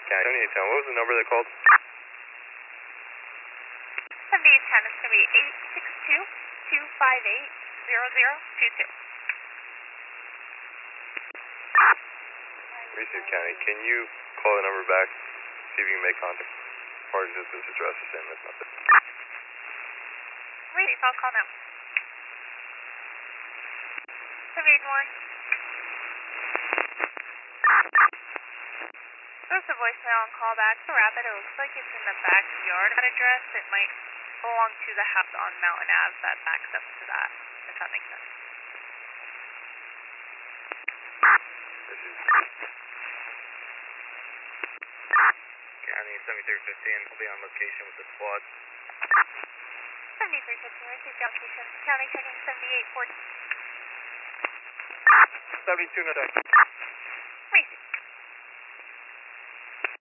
County, 7810. What was the number they called? 7810, it's going to be 862-258-0022. Receive County, can you call the number back, see if you can make contact? Or just this address the same as nothing? Receive, I'll call now. 781. There's a voicemail and callback to Rapid. It looks like it's in the backyard. That address, it might belong to the house on Mountain Ave that backs up to that, if that makes sense. County 7315 will be on location with the squad. 7315, received location. County checking 7814. 72 in a second.